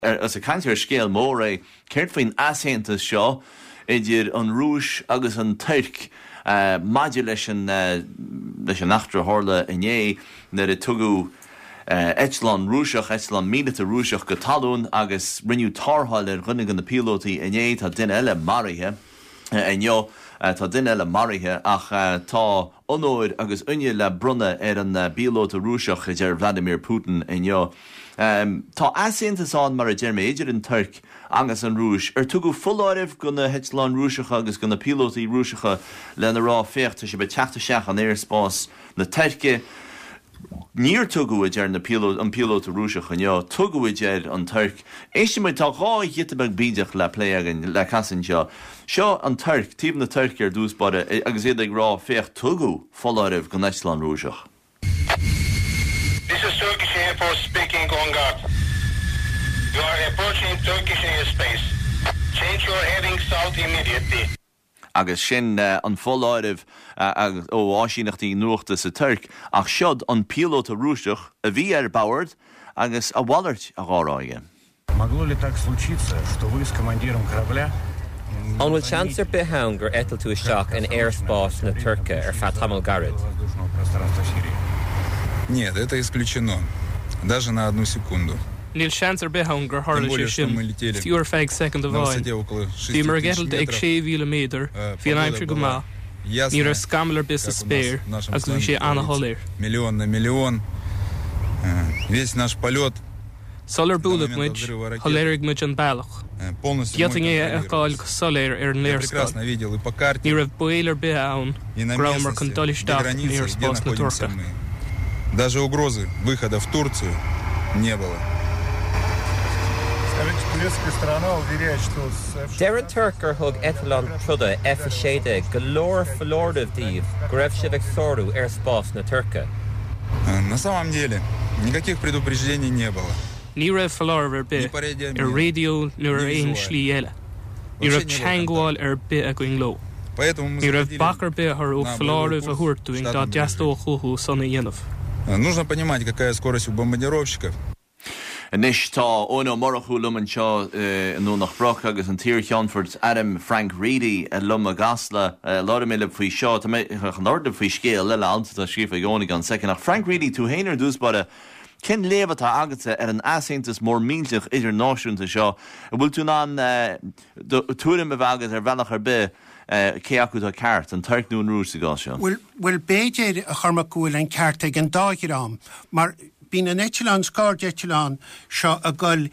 as a cancer scale more ceirt faoin ashéanta seo idir an rúis agus an tuirc maidir leis an nachtra tharla inné na a tugu Echelon rúiseach, Echelon mílite rúiseach go talún agus rinneú tarthail runnig an na pilótaí inné tá duine eile marithe inneo tá duine eile marithe ach tá onóir agus unne le brunne an bíolóta rúiseach idir Vladimir Putin inneo. Tá asíntaán mar a Jeremy idir an Turk agus an rúis tugu fulláirih gona Echelon rúiseach agus gona pilótaí rúiseacha lena rá fécht sé be teachta seach an airspás na Turke. Níor tuguid an pilóta rúiseach inneo, tuguid an Turk. Éiste mai tá gá hittebeg bídeach le pléagan le casan seo an Turk, tíb na Turk dús bada agus iad ag rá fécht tugu fulláirih gona Echelon rúiseach. This is Turkish Air Force speaking, on guard. You are approaching Turkish airspace. Change your heading south immediately. Agus sin an fulláirih ó áisíochtaí nuachta sa Turk ach siod an pilóta rúiseach a bhí Bauert agus a bhallairt a gháráige. Могло ли так случиться, что вы с командиром корабля? An bhfuil seansar betheann gur etal tú isteach an airspás na Turca fat tamil garad. Нет, это исключено. Даже на 1 секунду. Níl seansar betheann gur tharla sé sin fiúr feig second of bháin. Bhí mar gceithil ag 6,000 méadar, bhí an aimsir go maith. Níor a scamalar bis a spéir, agus bhí sé anna tholéir. Миллион на миллион. Весь наш полет. Solar búlaigh muid, tholéirigh muid an bailach. Geating é a gáil soléir ar an léirscáil. Ní raibh buéilir bithe ann, grámar chun dolisteach an airspás na Turca. Даже угрозы выхода в Турцию не было. Deir Turkar thug Echelon truda séide golóir fallórdamh díobh go raibh sibh sorú airspás na Turca. На самом деле, никаких предупреждений не было. Ní raibh fallórbh be ar radio nuair aon slí eile. Ní raibh teangáil ar bit a going ló. Ní raibh bachar be ar ó fallórbh a thuirtúing dá deastó chuthú sanna dhéanamh. Нужно понимать, какая скорость у бомбардировщиков. Nis tá óna morachú luman seo nó nach broch agus an tír Cheanfort Adam Frank Reedy lum a gasla láda mé le faoi seo tá mé an orda faoi scéal le ansa tá scrífa gcónig an second nach Frank Reedy tú héanaar dús bada cin lévatá agatsa ar an asaontas mór mílteach idirnáisiúnta seo a bhfuil tú ná túrim a bhagat ar bhealach ar be cé acu tá ceart an Turc nó an rús a gá seo. Well béidir a chormacúil an ceart ag an dágirám mar bín an Echelon scáir Echelon seo a gol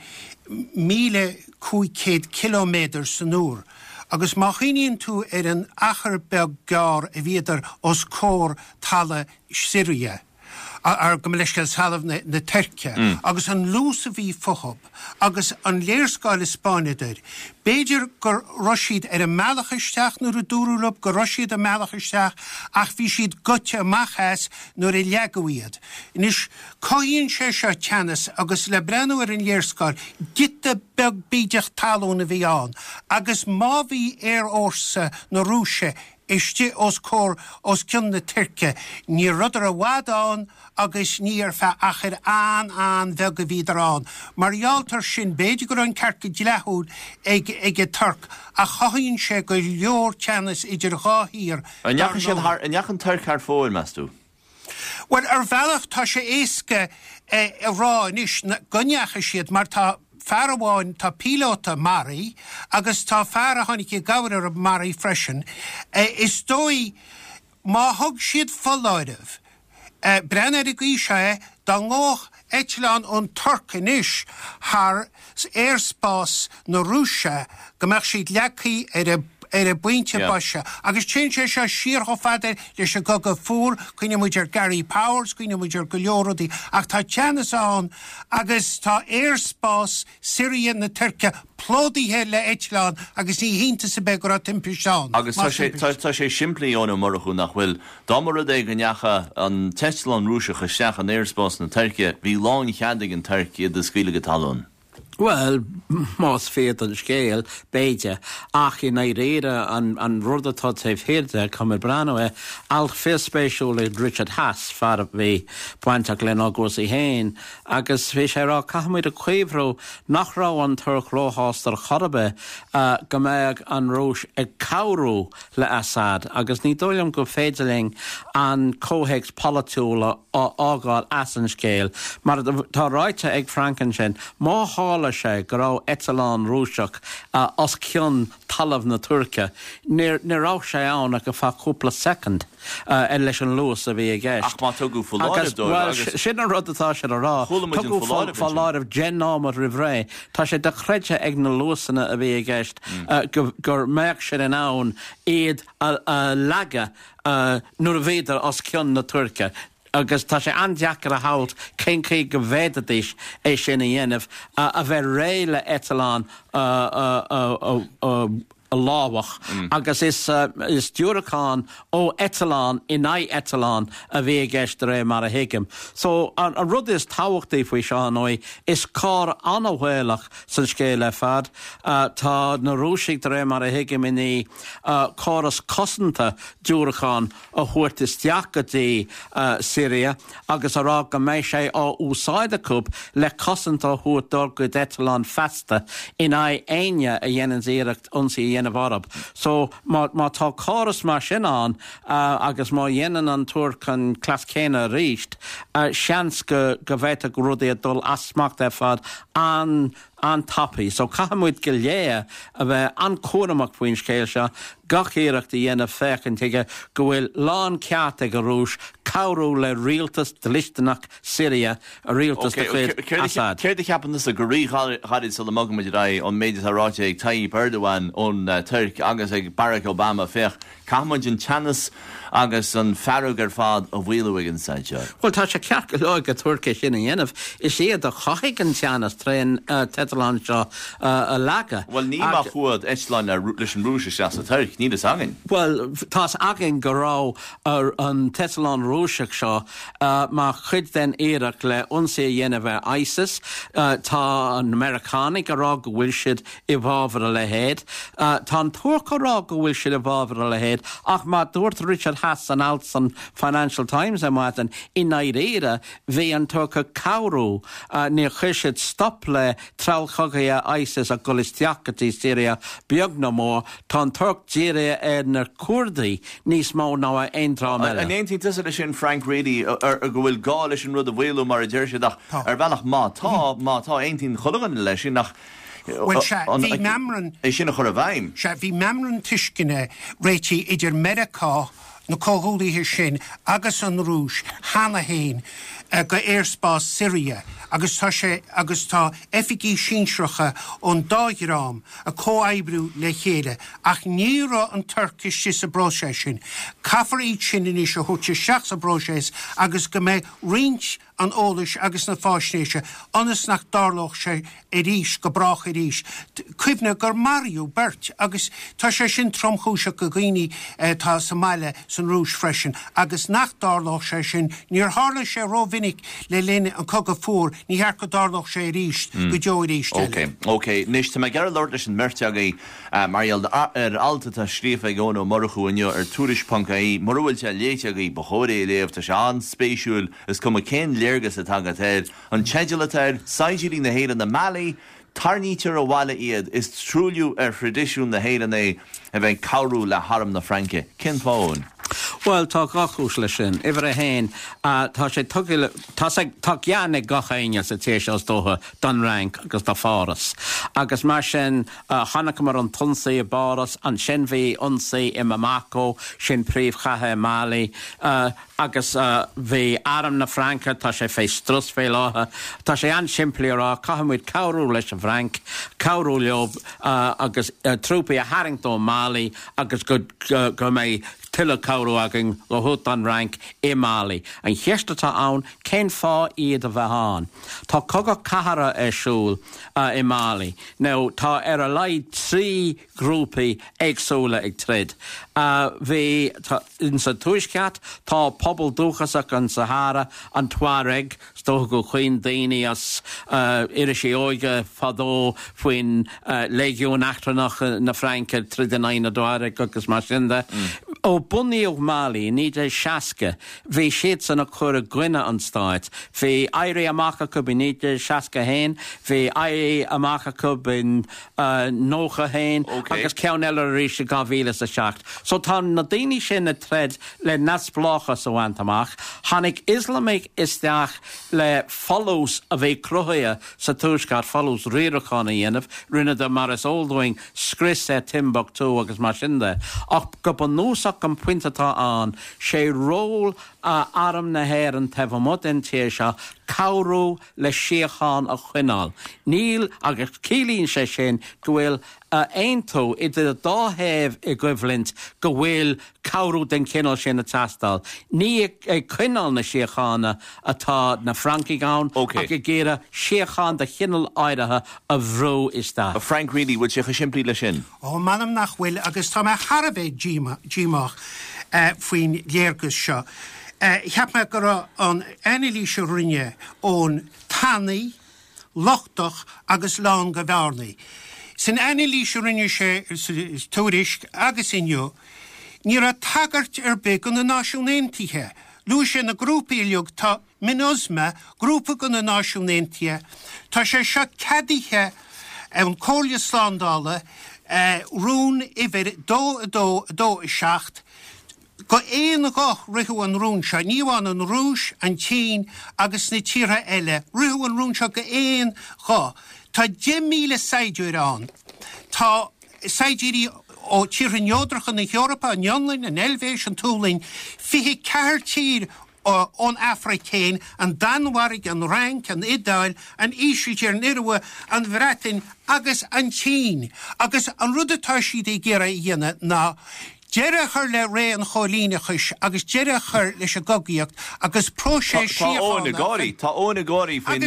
1,500 kilometr san úr. Agus má chiníonn tú ar an achar beag gár a bhíidir os cór talla Syria. Ar go leiscail salamh na Turce, agus an lús a bhí fothab, agus an léirscáil Spáinidir. Béidir gur roisiad ar an mealachaisteach nuair a dúrúlab, gur roisiad a mealachaisteach ach bhí siad gote amachas nuair a leagaíad. Nis caíonn sé seo teannas agus le brenn ar an léirscáil, gite beag bídeach talún a bhí an, agus má bhí ar orsa na rúise Iste os cór os cin na Turce, ní rudar a bhádán agus ní ar fe achar an bhega bhídar an. Marghealtar sin béidir gur an cearca dlethúd ag a Turc a chaíonn sé go leor teannas idir gáthír. An neachan Turc ar fóil meastú? Well, ar bhealach tá sé éasca a rá inis gonneacha siad mar tá Fairháin tá pilóta Mari, agus tá fear tháinig i gabhar ar Mari freisin. Is dói má thug siad fulláidh. Brenner i gíise dá ngách Echelon ón Turc inis thar airspás na Rúise go mbeadh siad leacaí ar a buinte baise. Agus tin sé seo siar go fada leis a go fúr, cuine muidir Gary Powers, cuine muidir go leordaí, ach tá teannas an agus tá airspás Syria na Turce plódaithe le Echelon agus ní hínta sa be go rá timpeall seán. Agus tá sé simplaí óna marachú nach bhfuil dámara é go neacha an Echelon rúiseach seach an airspás na Turce, bhí lán cheadig an Turce iad a scuile go talún. Well, más féad an scéal béide ach in éire an rudatá taobh hirde cumir brano al féspéisiúla Richard Haas far bhí pointach len agus I héin agus bhí sé rá caihamid a cuimhrú nach rá an turc róhástar chorbe go méid an rúis ag cabhrú le Assad agus ní dóilm go féidirling an cóhéics politúla ágáil as an scéal mar tá ráite ag Franken sin má hála sé go rá etalán rúiseach os cion talamh na Turca ní rá sé ann a go fá cúpla second leis an luas a bhí a gceist. Ach má tugadh fuláirh sin an rudatá sé a rá tugadh fuláirh gen námad rihré tá sé de chreide ag na luasanna a bhí a gceist gur meach sé an ann iad a leaga nuair a bhéidir os cion na Turca. Agus tá sé andeachar a halt cén go bhéadadís é sin a dhéanamh a bheith réile etalán a lábhach agus is dúracán ó etalán in etalán a bhí gceist ré mar a hiigim. So an rud is táhachtaí faoi seánóid is cá anhhuileach san scéile fad tá na rúsigh ré mar a hiigim iní cáras cosanta dúracán a thuirt isteach gotí Syria agus a rá go méid sé á úsáidecúb le cosanta thuirt dul go etalán festa in aine a dhéanaan iirechtionsaí Arab. So má tá cáras mar sin an agus má dhéanaan an Turc an clascéine ríist seans go bhéit a grúdaí a dul asmacht fad an tapaí. So caihamid go léa a bheith an cuaramach faoin scéil seo gachéireacht a dhéanamh fécinn teige go bhfuil lán ceart ag a rúis cabhrú le rialtas de listeanach Syria a rialtas de chuid Assad. Céir de ceapan a gorí chaid sa le mogad ra an méidir aráte ag Tayyip Erdogan ón Turc agus ag Barack Obama fech caihamid an teannas agus an ferrug fad a bhhuiilú an saidse. Well tá sé ceart go leig a Turca sin a dhéanamh is iad a chaigh an teannas tréin Tetalán seo a leaga. Well ní má chuad Eistlein leis an rúise se a Turc ní is agin. Well tás agin go rá ar an Tetalán rúiseach seo má chud den éireach leionsaí dhéanamh ISIS tá an Americanig a rá go bhfuil siad I bhábhar le héad tá an Turc a rá go bhfuil siad I bhábhar le héad ach má dúirt Richard Haas an alt san Financial Times a mátan in éire bhí an Turca cabhrú ní chuisiid stop le trálchogaí ISIS a golisteachchatí Syria beag na mór tá an Turc díire na Kurdaí níos mó ná a einrá meile. An éontí tusa lei sin Frank Reedy ar go bhfuil gá leis an rud a bhfuilú mar a ddeir seach ar bhealach mátá éontín chulagan leis sin nach Well, bhí memran é sinna chur a bhaim. Bhí memran tuiscinne réití idir Americá na cóthúlaithe sin agus an rúis hána héin go airspás Syria agus tá efigí sínsreacha ón dágrám a cóaibrú le chéile ach níra an Turkish sis a bróise sin caafar iad sin in is a thuirte seach a bróises agus go mé rint an ólais agus na fáisnéise anas nach dárlach sé ríis go brach ríis. Cuimhne gur Mario Bert agus tá sé sin tromchúise go ghaoine tá sa meile san rúis freisin agus nach dárlach sé sin níor hála sé róvinnig le léine an cogad fór ní hear go dárlach sé ríist go deo ríist. Ok, níos tá me gar Lord leis an merteagaí marial ar alta tá scríomh ag ónó marchú inniu ar túris.í marúilte léiteagaí bechóiré léomh tá se an spéisiúil is cum a cén léirgus a tagatéir an teidilatéir saidírí na héad na Mali tarnítear a bhile iad is trúliú ar fridisiún na héad é a bheith cabhrú le haram na Franke. Cin fáin? Well, tá gachús lei sin, ibar a héin, tá sé tá ceannig gachaine sa tééis as dótha don rank agus dá fáras. Agus mar sin chanach mar an tunsaí a báras, an sin bhíionsaí I Bamako, sin príomh chatha Mali, agus bhí aram na Franca, tá sé fé strus fé látha, tá sé an siimplí rá, cahamid cabhrú leis a Frank, cabhrú leob agus trúpaí a Harrington Mali, agus go mé tilla cabhrú agin go hút an rank I Mali. An cheistetá ann cén fá iad a bheitán. Tá cogad cahara siúl I Mali. Now, tá a leid 3 grúpaí agsúla ag trid. Bhí in sa tuisceat tá pobl dúchasach an Sahara an Tuareg, sto go chuoin daoine as irisí óige fadó faoin legiún achtarnach na Franca trid in aine Tuareg agus mar sinda. Ó buníoh Mali, ní é seaca, bhí siad san a chur a gcuine an stáit. Bhí éirí amach go ní é seaca héin, bhí éirí amach go in nócha héin, agus ceann eile ríise 2007. So tá na daoine sin na tred le nasbláchas a bhaint amach, tháinig Islamic isteach le follows a bheith cruthaithe sa tuaisceart follows riarachána dhéanamh, rinne de mar is óldúing scris Timbuktu agus mar sinda. Ach go ban núsach an puintetá an, sé ról aram na héir an tefamod in tíise cabhrú le siocháin a chuinál. Níl agus cílíonn sé sin go bhfuil aontó idir dáhéamh I gcuimhlint go bhfuil cabhrú den cinál sin na tastal. Ní ag chuinál na siochána atá na Francaigh ann, ag go géire siocháin de chinál áirithe a bhrú is tá. A Frank Reedy bhfuil sé chisimplí le sin? Ó manam nach bhfuil agus tá Harbeh dímach faoin léargus seo. Heb me go an enelíse rinne ón tannaí, lochtach agus lán go bhearnaí. Sin enelíse rinne sé tuairisc agus inniu, ní a tagart be go na náisiúnéntithe. Lú sé na grúpaíliog tá minusma grúpa go na náisiúnéntithe, tá sé seo cadíthe an cólia sládála rún idir dó seacht, go éon go riú an rún se, níháin an rúis an tín agus na tíre eile, riú an rún se go éon go. Tá 10,000 saidúir an. Tá saidúirí ó tíre neodracha na Europa an Jonlainn an Elvéis an Túlainn, fihi ceir tír ón Africéin an Danwarig an Rank an Idáil an Ísídir an Irwa an Bhreatain agus an Tín. Agus an rudatá siad I ggéire dhéine ná Deire chur le ré an cholínachas agus deire chur leis a gogaíocht agus prósé síochána. Tá óna gáirí faoin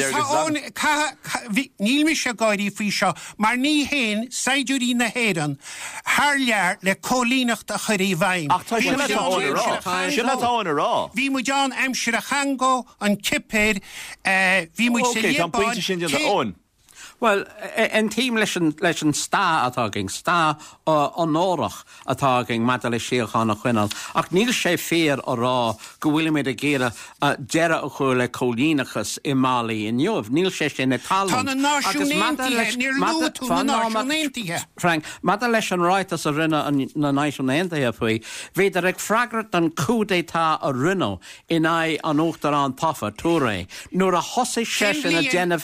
agus níl mi se gáirí faoi seo, mar ní héin saidúirí na héan thar lear le cholínacht a chuirí bhaim. Ach tá sin le tána rá. Bhí mu John Amsir a Chango an Kipéir, bhí mu sé pointe sin ón. Well, en tíim leis an stá atáging, stá an órach atáging mad le siocháin a chuinál. Ach níl sé fér a rá go bhfuil méid a géire deire a chuir le cholínachas I Mali in Jomh. Níl sé sin na talm. Tá na náisiúnéntithe, níor luú tú na náisiúnéntithe. Frank, mad leis an ráitas a rinne na náisiúnéntithe faoi, féidir ag freagrat an coup d'état a rinne in an óchtar an tafa, túré. Nuair a hosaigh sesin a déanamh...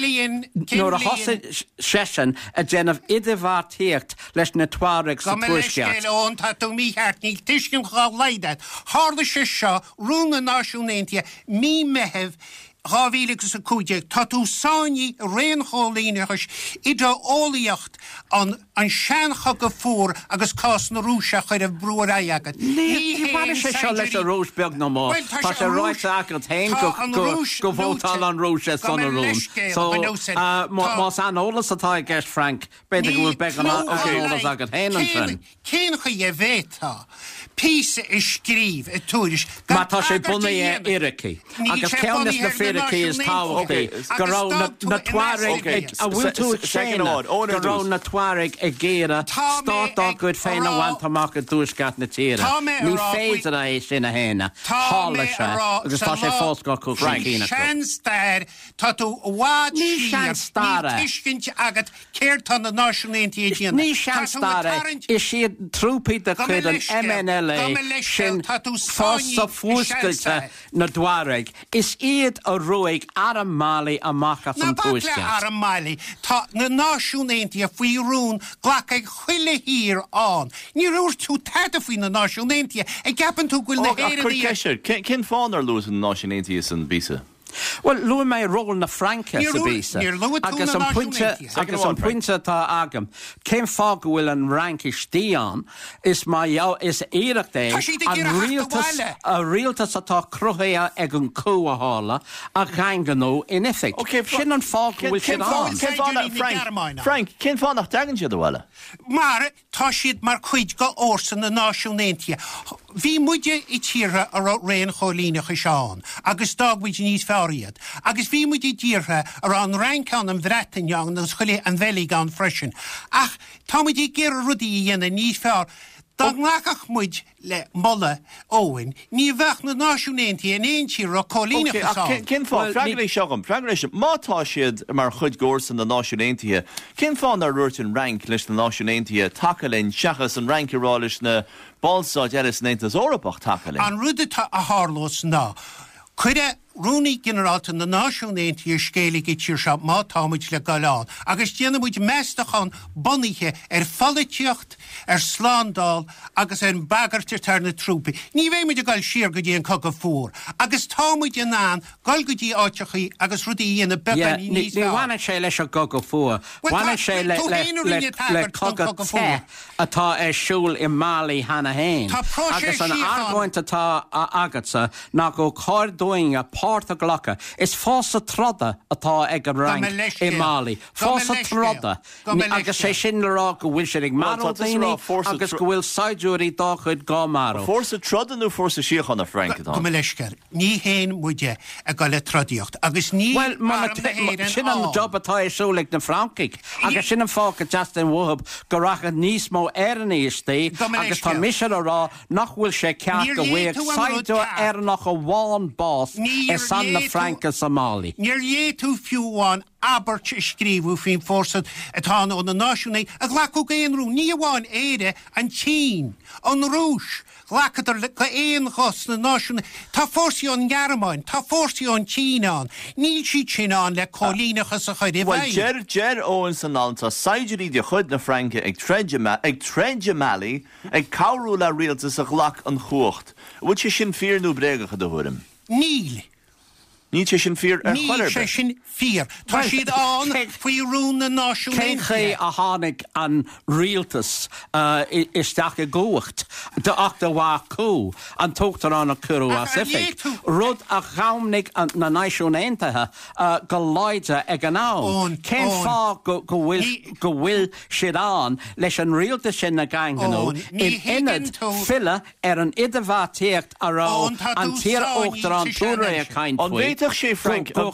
Hosa sesin a déanamh idirhhartíocht leis na Tuareg sa tuaisceart. Ón tá tú mícheart ní tuiscin chá leidad. Tharla sé seo rúna náisiúnéntithe mí mehebh Rávílegus a cúideag, tá tú sáinní réon cholínachas idir ólaíocht an seancha go fór agus cás na rúise chuir brúar agad. Ní sé seo leis a rúis beag nó má. Tá sé ráit agad hain go bhótáil an rúise san a rún. So, más an ólas atá gceist Frank, beidir go bhfuil beag an ólas agad hain an fin. Cén chu é bhétá. Písa is scríb a túris. Má tá sé buna Iricí. Agus ceannas na Firicí is táhachtaí. Go rá na Tuareg a bhfuil tú séna. Go rá na Tuareg a géire státá go féin a bhaint amach a dúisceart na tíre. Ní féidir a é sin a héna. Hála se. Agus tá sé fóscá chu Francína. Sean stair tá tú bhád sír. Ní tuiscint agad céirtá na náisiúnéntí díana. Ní sean stair. Is siad trúpaí de chud an MNLA sin fása fúscailte na Tuareg. Is iad a ruig ar Mali amachchas an tuaisceart. Na ar Mali, tá na náisiúnéntí a faoi rún ghlacaigh chuile hír an. Ní rúir tú teada faoi na náisiúnéntí ag gapan tú gúil na héirí. Cin fáin ar lús an náisiúnéntí san bísa? Well, lu mé ról na Franca sa bísa. Agus an puinte tá agam. Céim fá go bhfuil an rank istíán is éireach é a rialtas atá cruthaithe ag an cúahála a ganganó in ific. Sin an fá go bhfuil sin an. Frank, cén fá nach dagan siad bhile? Mar tá siad mar chuid go orsan na náisiúnéntia. Bhí muide I tíre ar réon cholíneach seán, agus dagmuid níos fáriad. Agus bhí muide díre ar an rancan an bhreatainang na chuile an bhelig an freisin. Ach, tá muid gur rudí dhéana níos fear. Dag nachach muid le molle óin, ní bheith na náisiúnéntia in éon tíre ar cholíneach seán. Cén fá, fragréis seagam, mátá siad mar chud górsan na náisiúnéntia. Cén fá na ruirtin rank leis na náisiúnéntia takelinn seachas an rankirális na Balsáid eris néntas Orpach takelinn. An ruide a hárlós ná. Cuide rúnaí generalta na náisiúnéntia scéalaigh tíir se má támuid le galán, agus déanamid meastachán boníthe falliteocht, slándal, agus bagartir tar na trúpa. Ní bhéimiid a gáil siar go dtíon cogad fór, agus támuid an án, gáil go dtí áitechaí agus rudí dhéana beganí níos ní bhaine sé leis a cogad fór. Bhaine sé le cogad te atá siúil I Mali hana hain. Agus an argóinte tá agatsa ná go cardúing a Párta Glacha is fása troda atá ag an rang I Mali. Fása troda. Agus sé sin lerá go bhfuil sé ag maró daoine agus go bhfuil saidúirí dá chud gá maró. Fórsa troda nó fórsa síochan na Frank atá? Go leiscer, ní héin muide a gáil le trodíocht. Agus ní sin an job atá siúlaigh na Francaigh. Agus sin an fáca Justin Wahab go racha níos mó airní istí agus tá misisiir ará nach bhfuil sé ceart go bhfuil saidú nach a bháin bás san na Franca Somali. Níor tú fiúháin abert scríbú fin fórsad atá ó na náisiúnaí a ghlacu géanrú ní bháin éire an Tín, an Rúis, glachadar le éon chos na náisiúnaí. Tá fórsaí an Gearmáin, tá fórsaí an Tínán, ní si Tínán le cholínachas a chuid bhain. Ger óin san alta saidirí de chud na Franca ag treide Mali ag cabhrú le rialtas a ghlach an chuacht. Bhfuil sé sin fíornú breagacha do thuairim? Níl. Ní sé sin fíor ar chuir. Ní sé sin fíor. Tá siad an faoi rún na náisiúnaí. Cén a tháinig an rialtas isteach a ggócht de achta bhá có an tógtar an a curú a sific. Rud a chaimnig na náisiúnaithe go láide ag an ná. Cén fá go bhfuil siad an leis an rialtas sin na ganganó in inad fila an idabhhatíocht ará an tír óachtar an túra a caint Véitach sé Frank an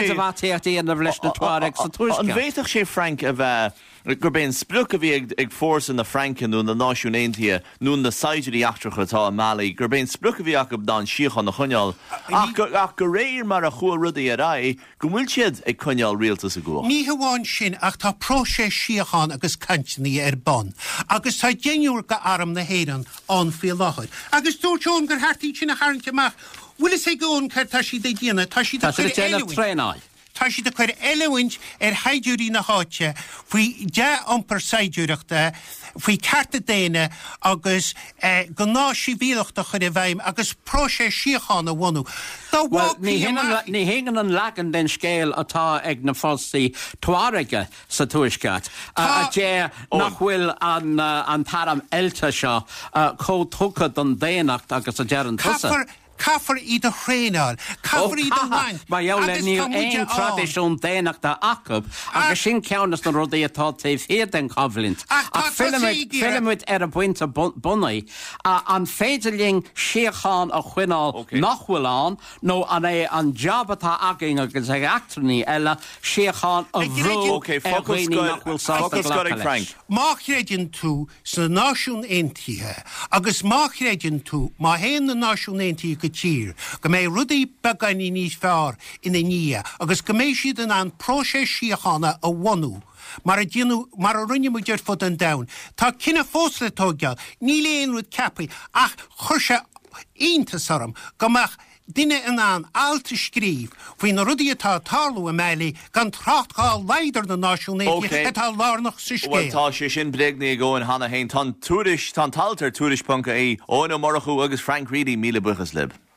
bhéitach sé Frank a bheith gur ben spluch a bhí ag fórsa na Francan nó na náisiúnéntia nó na saidirí achtracha atá Mali, gur ben spluch a bhí ach dá siochan na chuneáil ach go réir mar a chua rudaí a rá go bhfuil siad ag chuneáil rialtas a gó. Ní hamháin sin ach tá prósé siochan agus cantíní bon. Agus tá déanúir go arm na héan an fé láthid. Agus dúirteón gur hartaí sin na haintteach bhfuil sé gón chuir tá si déana tá si trénáil. Tá si de chuir eilehaint haidiúí na háte faoi de ampar saidúireachta faoi carta déine agus go náisi bhíochta chuir bhaim agus prósé siochána bhhaú. Ní hégan an legan den scéal atá ag na fásaí tuairige sa tuaisceart. A dé nach bhfuil an taram eilta seo cótuchad an déanacht agus a dearan tusa. Caffar iad a chréáil, caffar iad a bhain. Ba jau le níl éon tradiisiún déanaach de acab, agus sin ceannas na rudaí atá taobh héad an cabhlint. Ach filmid a buinte bunaí, an féidirling siocháin a chuineáil nachhfuilán, nó an é an job atá agin agus ag actraní eile siocháin a bhró nachhfuil Frank. Máchréidir tú sa náisiún aontaithe, agus máchréidir tú má héan na náisiún aontaithe tír, go mé rudaí beganí níos fearr ina ní, agus go méid siad an prósé siochána a bhhaú. Mar a rinne mu deir fud an dain. Tá cinna fósla tógeal, ní léon rud cepaí ach chuirse ionta saram, gomach duine an alta scríb faoin na rudaí atá tarlú a Mali gan trachtgáil leidir na náisiúnaithe atá lárnach sa scéal. Tá sé sin bléagnaí ggóin hana hain tá taltar túris.í óna marachú agus Frank Reedy míle buchas lib.